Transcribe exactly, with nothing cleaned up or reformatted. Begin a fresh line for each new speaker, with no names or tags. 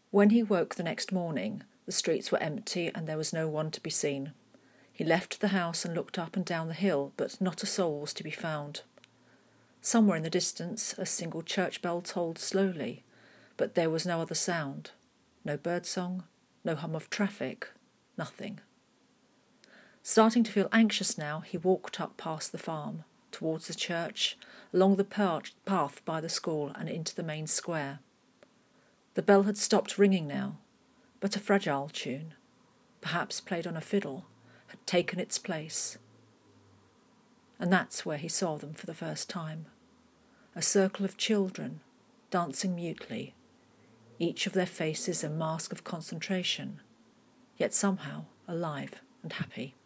When he woke the next morning, the streets were empty and there was no one to be seen. He left the house and looked up and down the hill, but not a soul was to be found. Somewhere in the distance a single church bell tolled slowly, but there was no other sound. No birdsong, no hum of traffic, nothing. Starting to feel anxious now, he walked up past the farm, towards the church, along the path by the school and into the main square. The bell had stopped ringing now, but a fragile tune, perhaps played on a fiddle, had taken its place. And that's where he saw them for the first time. A circle of children, dancing mutely, each of their faces a mask of concentration, yet somehow alive and happy.